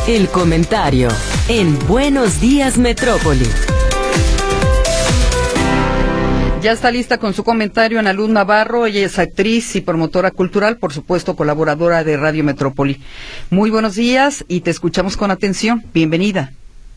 El comentario en Buenos Días Metrópoli. Ya está lista con su comentario Ana Luz Navarro. Ella es actriz y promotora cultural, por supuesto colaboradora de Radio Metrópoli. Muy buenos días y te escuchamos con atención. Bienvenida.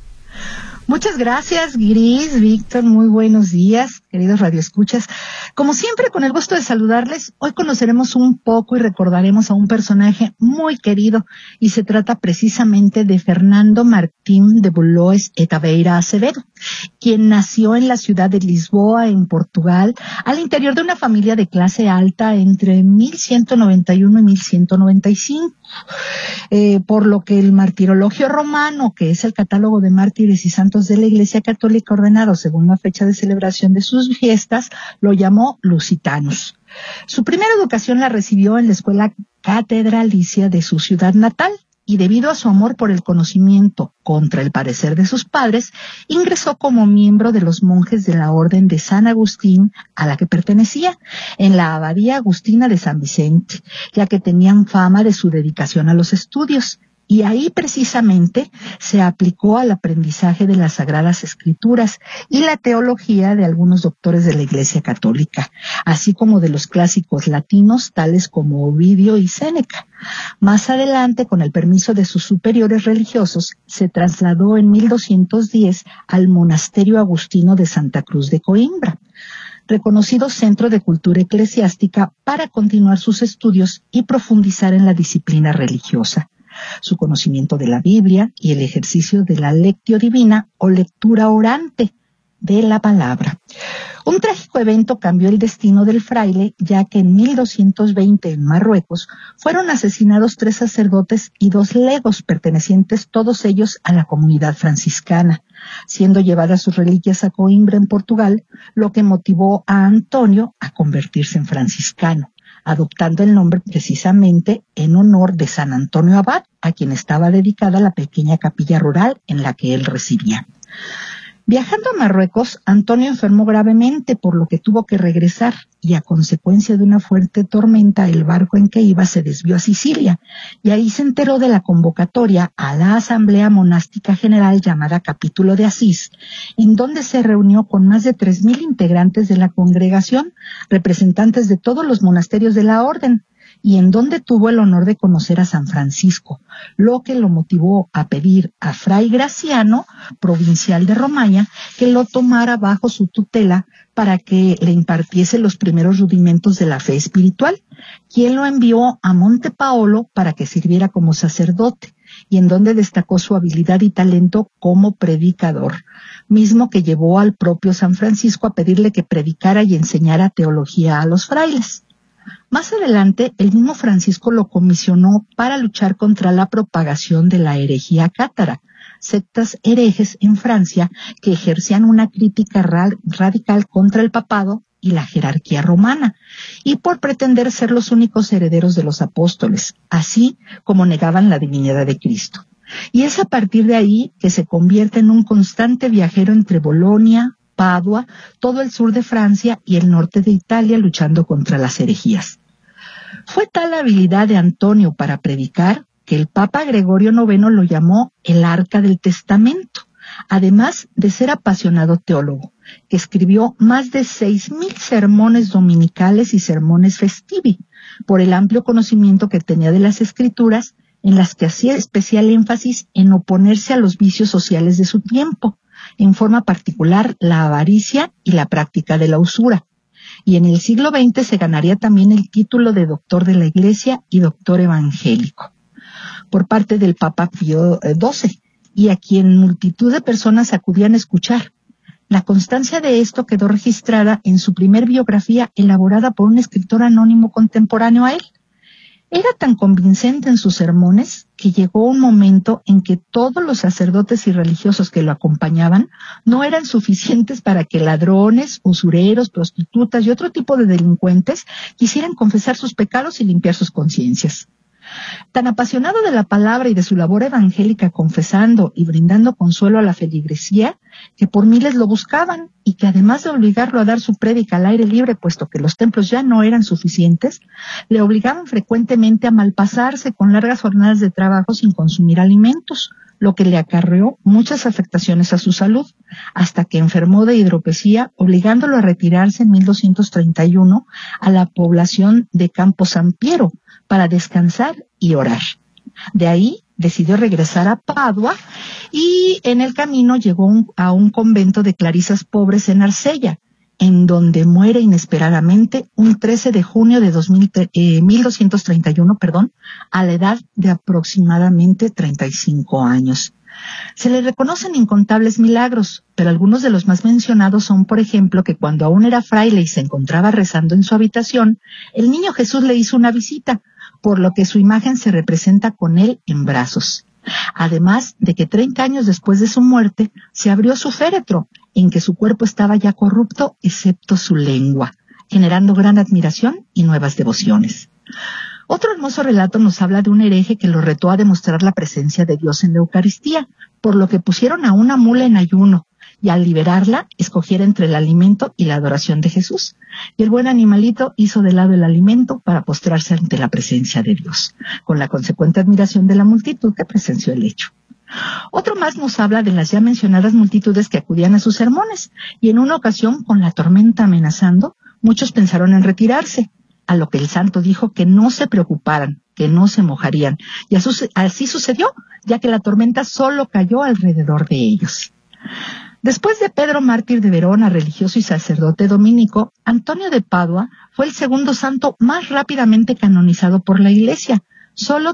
Muchas gracias, Gris, Víctor, muy buenos días, queridos radioescuchas. Como siempre, con el gusto de saludarles, hoy conoceremos un poco y recordaremos a un personaje muy querido, y se trata precisamente de Fernando Martín de Bulloes e Taveira Acevedo, quien nació en la ciudad de Lisboa, en Portugal, al interior de una familia de clase alta entre 1191 y 1195. Por lo que el Martirologio Romano, que es el catálogo de mártires y santos de la Iglesia Católica ordenado según la fecha de celebración de sus fiestas, lo llamó Lusitanus. Su primera educación la recibió en la escuela catedralicia de su ciudad natal, y debido a su amor por el conocimiento, contra el parecer de sus padres, ingresó como miembro de los monjes de la Orden de San Agustín, a la que pertenecía, en la Abadía Agustina de San Vicente, ya que tenían fama de su dedicación a los estudios. Y ahí precisamente se aplicó al aprendizaje de las Sagradas Escrituras y la teología de algunos doctores de la Iglesia Católica, así como de los clásicos latinos tales como Ovidio y Séneca. Más adelante, con el permiso de sus superiores religiosos, se trasladó en 1210 al monasterio agustino de Santa Cruz de Coimbra, reconocido centro de cultura eclesiástica, para continuar sus estudios y profundizar en la disciplina religiosa. Su conocimiento de la Biblia y el ejercicio de la lectio divina o lectura orante de la palabra. Un trágico evento cambió el destino del fraile, ya que en 1220 en Marruecos fueron asesinados 3 sacerdotes y 2 legos, pertenecientes todos ellos a la comunidad franciscana, siendo llevadas sus reliquias a Coimbra, en Portugal, lo que motivó a Antonio a convertirse en franciscano, adoptando el nombre precisamente en honor de San Antonio Abad, a quien estaba dedicada la pequeña capilla rural en la que él residía. Viajando a Marruecos, Antonio enfermó gravemente, por lo que tuvo que regresar, y a consecuencia de una fuerte tormenta, el barco en que iba se desvió a Sicilia, y ahí se enteró de la convocatoria a la Asamblea Monástica General llamada Capítulo de Asís, en donde se reunió con más de 3,000 integrantes de la congregación, representantes de todos los monasterios de la orden, y en donde tuvo el honor de conocer a San Francisco, lo que lo motivó a pedir a Fray Graciano, provincial de Romaña, que lo tomara bajo su tutela para que le impartiese los primeros rudimentos de la fe espiritual, quien lo envió a Monte Paolo para que sirviera como sacerdote, y en donde destacó su habilidad y talento como predicador, mismo que llevó al propio San Francisco a pedirle que predicara y enseñara teología a los frailes. Más adelante, el mismo Francisco lo comisionó para luchar contra la propagación de la herejía cátara, sectas herejes en Francia que ejercían una crítica radical contra el papado y la jerarquía romana, y por pretender ser los únicos herederos de los apóstoles, así como negaban la divinidad de Cristo. Y es a partir de ahí que se convierte en un constante viajero entre Bolonia, Padua, todo el sur de Francia y el norte de Italia, luchando contra las herejías. Fue tal la habilidad de Antonio para predicar que el Papa Gregorio IX lo llamó el Arca del Testamento, además de ser apasionado teólogo, que escribió más de 6,000 sermones dominicales y sermones festivi, por el amplio conocimiento que tenía de las Escrituras, en las que hacía especial énfasis en oponerse a los vicios sociales de su tiempo, en forma particular la avaricia y la práctica de la usura. Y en el siglo XX se ganaría también el título de doctor de la Iglesia y doctor evangélico por parte del Papa Pío XII, y a quien multitud de personas acudían a escuchar. La constancia de esto quedó registrada en su primer biografía, elaborada por un escritor anónimo contemporáneo a él. Era tan convincente en sus sermones que llegó un momento en que todos los sacerdotes y religiosos que lo acompañaban no eran suficientes para que ladrones, usureros, prostitutas y otro tipo de delincuentes quisieran confesar sus pecados y limpiar sus conciencias. Tan apasionado de la palabra y de su labor evangélica, confesando y brindando consuelo a la feligresía, que por miles lo buscaban y que además de obligarlo a dar su prédica al aire libre, puesto que los templos ya no eran suficientes, le obligaban frecuentemente a malpasarse con largas jornadas de trabajo sin consumir alimentos, lo que le acarreó muchas afectaciones a su salud, hasta que enfermó de hidropesía, obligándolo a retirarse en 1231 a la población de Campo San Piero para descansar y orar. De ahí decidió regresar a Padua y en el camino llegó a un convento de clarisas pobres en Arsella, en donde muere inesperadamente un 13 de junio de 1231, a la edad de aproximadamente 35 años. Se le reconocen incontables milagros, pero algunos de los más mencionados son, por ejemplo, que cuando aún era fraile y se encontraba rezando en su habitación, el niño Jesús le hizo una visita, por lo que su imagen se representa con él en brazos. Además de que 30 años después de su muerte, se abrió su féretro, en que su cuerpo estaba ya corrupto, excepto su lengua, generando gran admiración y nuevas devociones. Otro hermoso relato nos habla de un hereje que lo retó a demostrar la presencia de Dios en la Eucaristía, por lo que pusieron a una mula en ayuno, y al liberarla, escogiera entre el alimento y la adoración de Jesús. Y el buen animalito hizo de lado el alimento para postrarse ante la presencia de Dios, con la consecuente admiración de la multitud que presenció el hecho. Otro más nos habla de las ya mencionadas multitudes que acudían a sus sermones, y en una ocasión, con la tormenta amenazando, muchos pensaron en retirarse, a lo que el santo dijo que no se preocuparan, que no se mojarían, y así sucedió, ya que la tormenta solo cayó alrededor de ellos. Después de Pedro mártir de Verona, religioso y sacerdote dominico, Antonio de Padua fue el segundo santo más rápidamente canonizado por la Iglesia, solo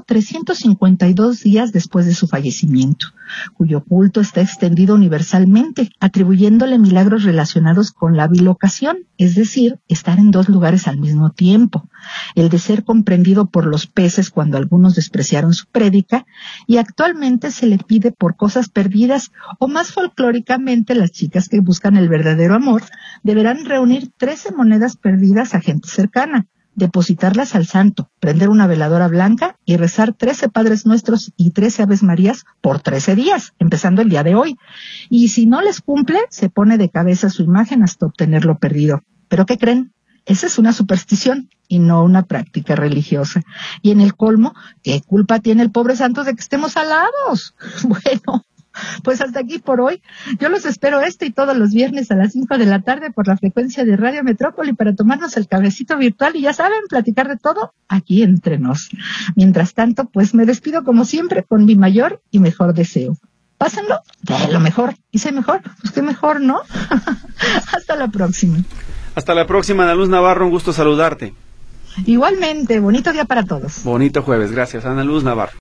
352 días después de su fallecimiento, cuyo culto está extendido universalmente, atribuyéndole milagros relacionados con la bilocación, es decir, estar en dos lugares al mismo tiempo, el de ser comprendido por los peces cuando algunos despreciaron su prédica, y actualmente se le pide por cosas perdidas, o más folclóricamente las chicas que buscan el verdadero amor, deberán reunir 13 monedas perdidas a gente cercana, depositarlas al santo, prender una veladora blanca y rezar 13 Padres Nuestros y 13 Aves Marías por 13 días, empezando el día de hoy. Y si no les cumple, se pone de cabeza su imagen hasta obtener lo perdido. ¿Pero qué creen? Esa es una superstición y no una práctica religiosa. Y en el colmo, ¿qué culpa tiene el pobre santo de que estemos alados? Bueno, pues hasta aquí por hoy. Yo los espero y todos los viernes a las 5 de la tarde por la frecuencia de Radio Metrópoli para tomarnos el cafecito virtual y ya saben, platicar de todo aquí entre nos. Mientras tanto, pues me despido como siempre con mi mayor y mejor deseo. Pásenlo de lo mejor. Y sé mejor, pues qué mejor, ¿no? Hasta la próxima. Hasta la próxima, Ana Luz Navarro, un gusto saludarte. Igualmente, bonito día para todos. Bonito jueves, gracias, Ana Luz Navarro.